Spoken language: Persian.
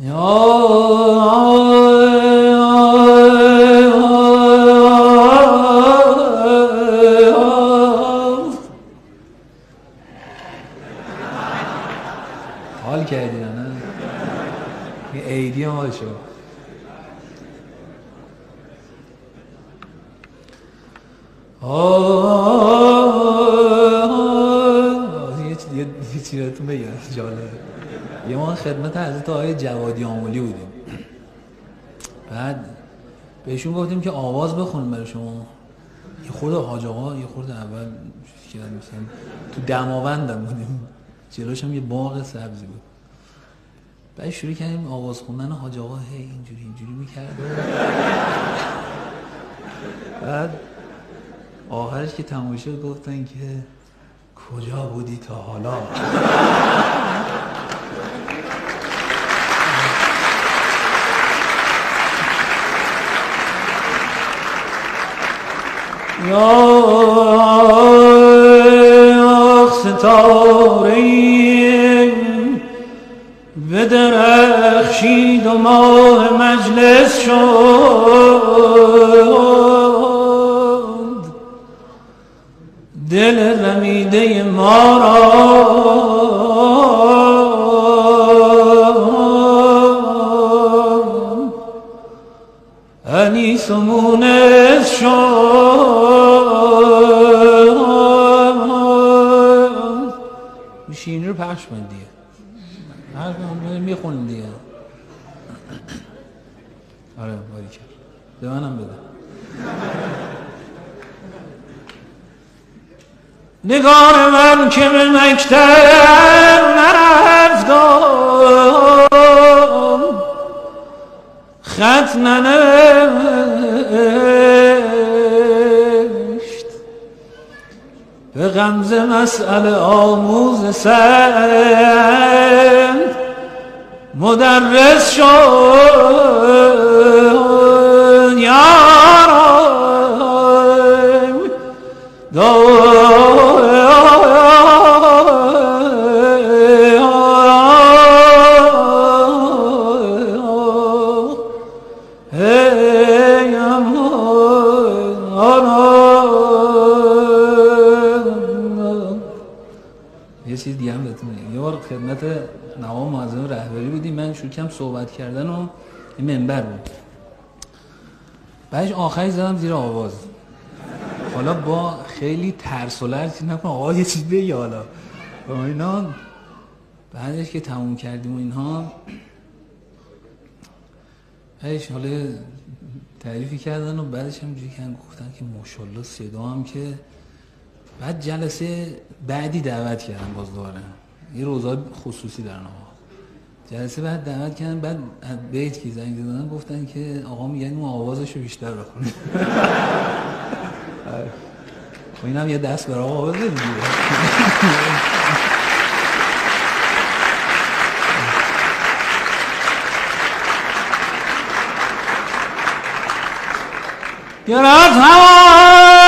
حال کردی نه؟ یه عیدی هم باشه. یه چیزتون بگم جالبه. یه ما خدمت حضرت آقای جوادی آملی بودیم، بعد بهشون گفتیم که آواز بخونیم برای شما. یه خورده حاج آقا یه خورده اول مثلا تو دماوندم بودیم، جلوش هم یه باغ سبزی بود. بعد شروع کردیم آواز خوندن. حاج آقا هی اینجوری میکرد. بعد آخرش که تموم شد گفتن که کجا بودی تا حالا؟ یا ستاره بدرخشید و ماه مجلس شد، دل رمیده ما را انیس و مونس شد. شیرینی رو پخش کن دیگه، هر کم میخونیم دیگه. آره باری کرد، به منم بده. نگار من که به مکتب نرفتم، خط ننوشت، به غمزه مسئله آموز سند مدرس شد. یارم یه چیز دیگه هم بهتون میگم. یه بار خدمت نوام معظم رهبری بودیم، من شروع کردم صحبت کردن و این منبر بود، بعدش آخری زدم زیر آواز. حالا با خیلی ترس و لرز نکنم آقا یه چیز بگی حالا با اینا. بعدش که تموم کردیم و اینها، بعدش حالا تعریفی کردن و بعدش هم جوری کردن گفتن که ماشاءالله صدا هم که. بعد جلسه بعدی دعوت کردن باز دوباره، یه روزای خصوصی دارن آقا. جلسه بعد دعوت کردن، بعد بیت که زنگ زدن گفتن که آقا میگن اون آوازشو بیشتر بخونید. و اینم یه دست برای آقا بده دیگه. گرد هوا